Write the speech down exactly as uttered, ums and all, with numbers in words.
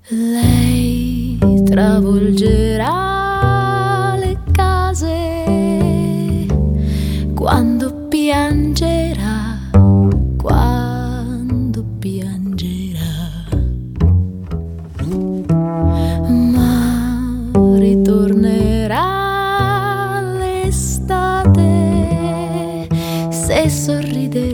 Lei travolgerà le case quando piangerà, quando piangerà, ma ritornerà l'estate se sorride